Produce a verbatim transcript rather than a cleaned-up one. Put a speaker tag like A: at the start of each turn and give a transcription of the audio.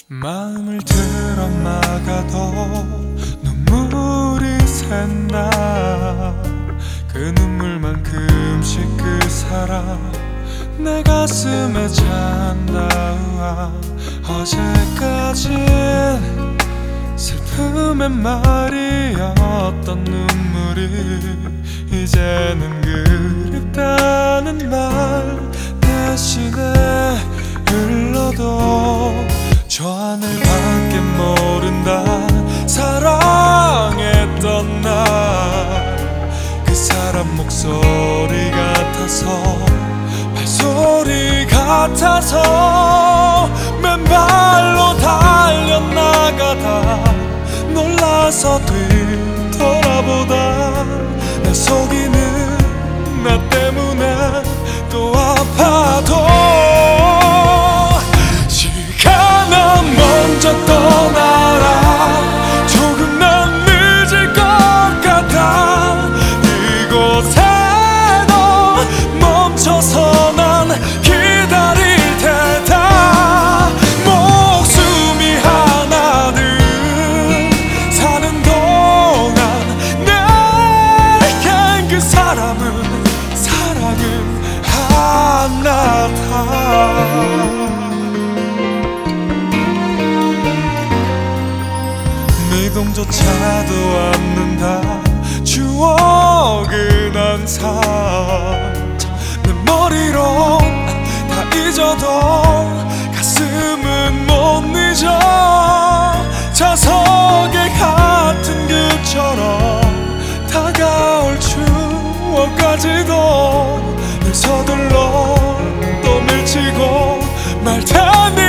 A: 마음을 들어 막아도 눈물이 샌다. 그 눈물만큼씩 그 사람 내 가슴에 찬다. 어제까진 슬픔의 말이었던 눈물이 이제는 그립다는 말 대신에 흘러도 저 하늘밖에 모른다. 사랑했던 날 그 사람 목소리 같아서 발소리 같아서 맨발로 달려나가다 놀라서 뒤돌아보다 날 속이는 나 때문에 또 아파도 시간은 먼저 떠나라. 조금 난 늦을 것 같아. 이곳에 너 멈춰서 난 기다릴 테다. 목숨이 하나는 사는 동안 내겐 그 사람은 사랑은 하나다. 미동조차도 않는다. 추억은 항상 내 머리로 다 잊어도 가슴은 못 잊어. 자석에 같은 그처럼 다가올 추억까지도 늘 서둘러 또 밀치고 말 테니